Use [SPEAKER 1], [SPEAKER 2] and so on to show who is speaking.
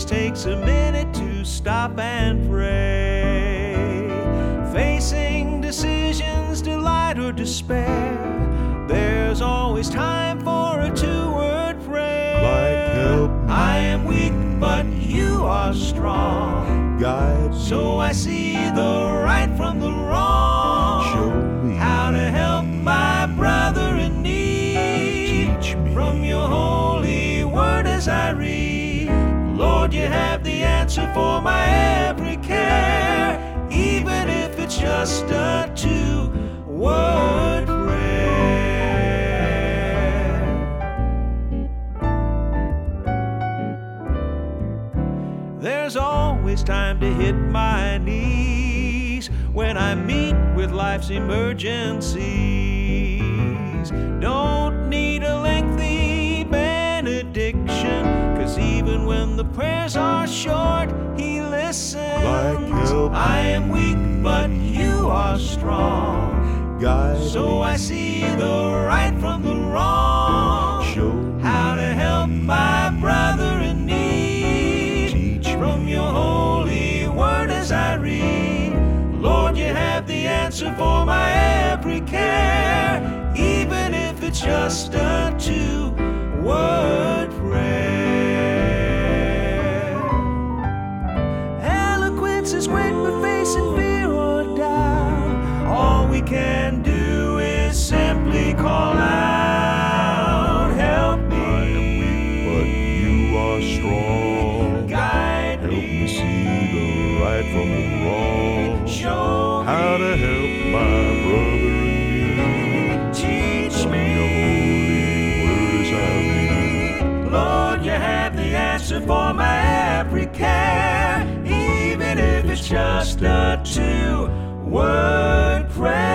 [SPEAKER 1] takes a minute to stop and pray. Facing decisions, delight or despair, there's always time for a two-word prayer.
[SPEAKER 2] Like help me.
[SPEAKER 1] I am weak, but you are strong.
[SPEAKER 2] Guide me.
[SPEAKER 1] So I see the right from the wrong.
[SPEAKER 2] Show me
[SPEAKER 1] how to help my brother in need.
[SPEAKER 2] Teach me
[SPEAKER 1] from your holy word as I read. Lord, you have the answer for my every care, even if it's just a two-word prayer. There's always time to hit my knees when I meet with life's emergencies. Don't need a lengthy benediction, 'cause even when the prayers are short, he listens.
[SPEAKER 2] Like help
[SPEAKER 1] I am weak, but you are strong.
[SPEAKER 2] Guide
[SPEAKER 1] So I see the right from the wrong.
[SPEAKER 2] Show me
[SPEAKER 1] how to help my brother in need.
[SPEAKER 2] Teach me
[SPEAKER 1] from your holy word as I read. Lord, you have the answer for my every care, even if it's just a two-word prayer. Eloquence is great for facing fear or doubt. All we can do is simply call out, help me.
[SPEAKER 2] I am weak, but you are strong.
[SPEAKER 1] Guide
[SPEAKER 2] Help me see the right from the wrong.
[SPEAKER 1] Show
[SPEAKER 2] how to help my brother in need.
[SPEAKER 1] Teach
[SPEAKER 2] From
[SPEAKER 1] me.
[SPEAKER 2] your holy word as I read.
[SPEAKER 1] Lord, you have the answer for my every care, even if it's just a two-word prayer.